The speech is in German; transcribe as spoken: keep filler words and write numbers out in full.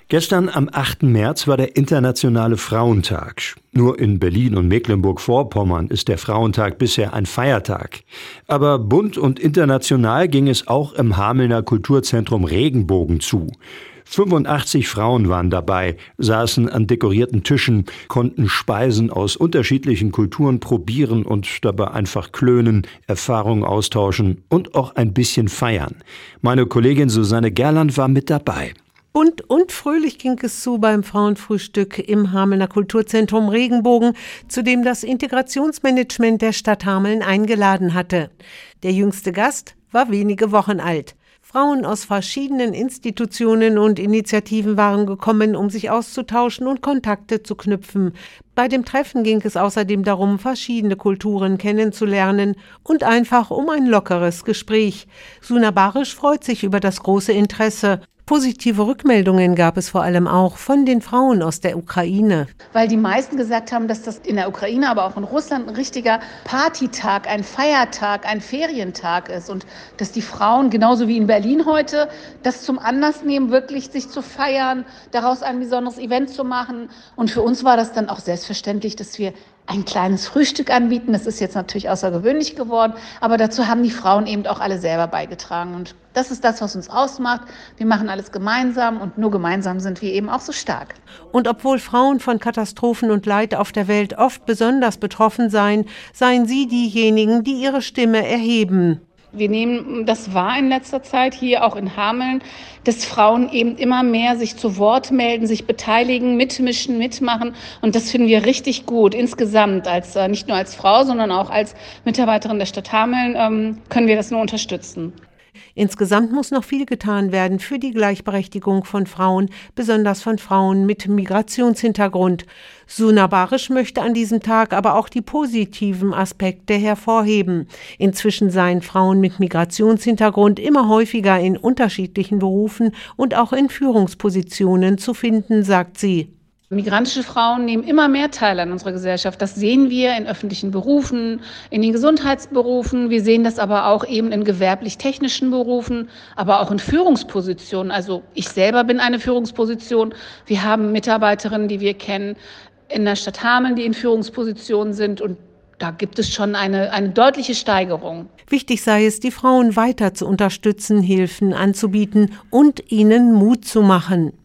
Gestern am achten März war der Internationale Frauentag. Nur in Berlin und Mecklenburg-Vorpommern ist der Frauentag bisher ein Feiertag. Aber bunt und international ging es auch im Hamelner Kulturzentrum Regenbogen zu. fünfundachtzig Frauen waren dabei, saßen an dekorierten Tischen, konnten Speisen aus unterschiedlichen Kulturen probieren und dabei einfach klönen, Erfahrungen austauschen und auch ein bisschen feiern. Meine Kollegin Susanne Gerland war mit dabei. Bunt und fröhlich ging es zu beim Frauenfrühstück im Hamelner Kulturzentrum Regenbogen, zu dem das Integrationsmanagement der Stadt Hameln eingeladen hatte. Der jüngste Gast war wenige Wochen alt. Frauen aus verschiedenen Institutionen und Initiativen waren gekommen, um sich auszutauschen und Kontakte zu knüpfen. Bei dem Treffen ging es außerdem darum, verschiedene Kulturen kennenzulernen und einfach um ein lockeres Gespräch. Suna Barisch freut sich über das große Interesse. Positive Rückmeldungen gab es vor allem auch von den Frauen aus der Ukraine. Weil die meisten gesagt haben, dass das in der Ukraine, aber auch in Russland ein richtiger Partytag, ein Feiertag, ein Ferientag ist. Und dass die Frauen, genauso wie in Berlin heute, das zum Anlass nehmen, wirklich sich zu feiern, daraus ein besonderes Event zu machen. Und für uns war das dann auch selbstverständlich, dass wir ein kleines Frühstück anbieten. Das ist jetzt natürlich außergewöhnlich geworden, aber dazu haben die Frauen eben auch alle selber beigetragen. Und das ist das, was uns ausmacht. Wir machen alles gemeinsam und nur gemeinsam sind wir eben auch so stark. Und obwohl Frauen von Katastrophen und Leid auf der Welt oft besonders betroffen seien, seien sie diejenigen, die ihre Stimme erheben. Wir nehmen das wahr in letzter Zeit hier auch in Hameln, dass Frauen eben immer mehr sich zu Wort melden, sich beteiligen, mitmischen, mitmachen. Und das finden wir richtig gut. Insgesamt, als nicht nur als Frau, sondern auch als Mitarbeiterin der Stadt Hameln, ähm, können wir das nur unterstützen. Insgesamt muss noch viel getan werden für die Gleichberechtigung von Frauen, besonders von Frauen mit Migrationshintergrund. Suna Barisch möchte an diesem Tag aber auch die positiven Aspekte hervorheben. Inzwischen seien Frauen mit Migrationshintergrund immer häufiger in unterschiedlichen Berufen und auch in Führungspositionen zu finden, sagt sie. Migrantische Frauen nehmen immer mehr teil an unserer Gesellschaft. Das sehen wir in öffentlichen Berufen, in den Gesundheitsberufen. Wir sehen das aber auch eben in gewerblich-technischen Berufen, aber auch in Führungspositionen. Also ich selber bin eine Führungsposition. Wir haben Mitarbeiterinnen, die wir kennen in der Stadt Hameln, die in Führungspositionen sind. Und da gibt es schon eine, eine deutliche Steigerung. Wichtig sei es, die Frauen weiter zu unterstützen, Hilfen anzubieten und ihnen Mut zu machen.